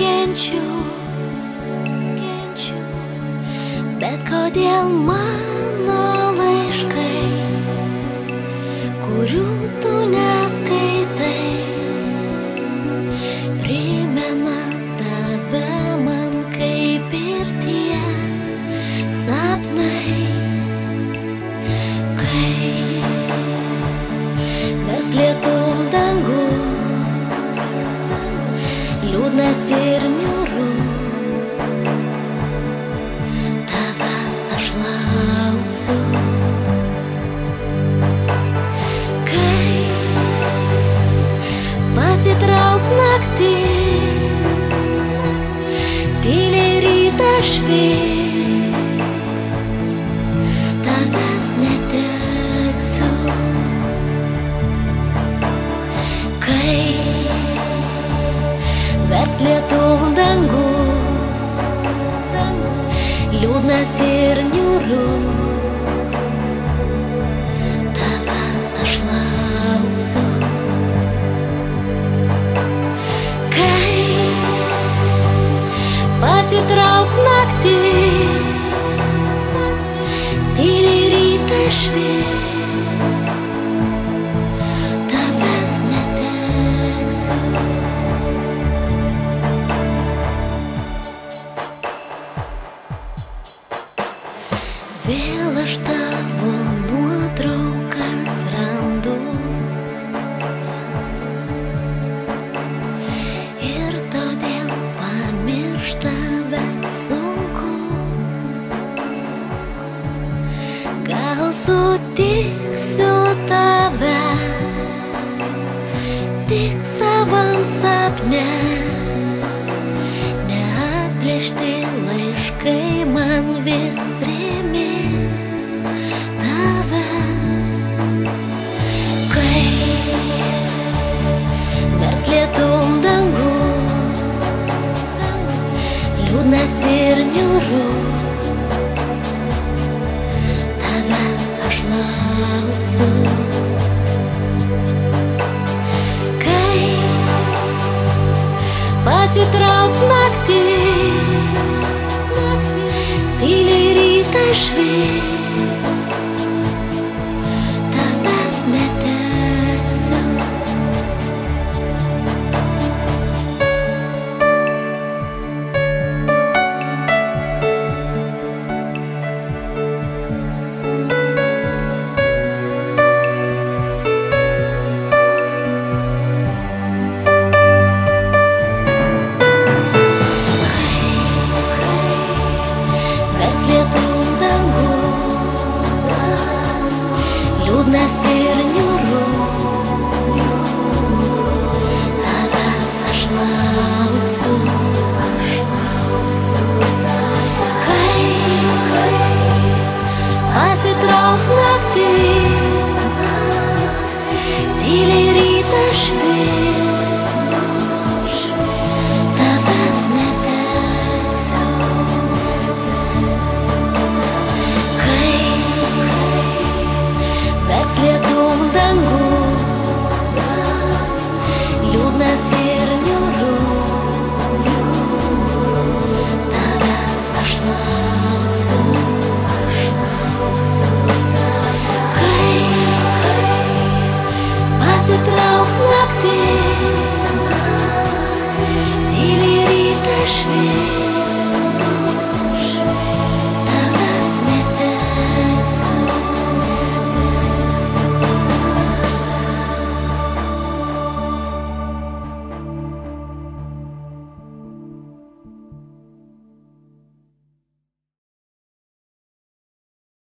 kenčiu, bet kodėl mano laiškai, kurių tu neskaitai, primena tave man kaip ir tie sapnai, kai vers lietum dangus, liūdnas ir niūrus, tavęs aš lauksiu, kai pasitrauks naktis, tyliai rytą švis, tavęs neteksiu, kai vers lietum dangus, liūdnas ir niūrus, tavęs aš lauksiu, kai pasitrauks naktis, tyliai rytą švis, tavęs neteksiu. Vėl aš tavo nuotraukas randu ir todėl pamiršt tave sunku. Gal sutiksiu tave tik savam sapne, neatplėšti laiškai man vis primins tave, kai vers lietum dangus, liūdnas ir niūrus, tavęs aš lauksiu, kai pasitrauks naktis, tyliai rytą švis, tavęs neteksiu. Vers lietum dangus, liūdnas ir niūrus, tavęs aš lauksiu.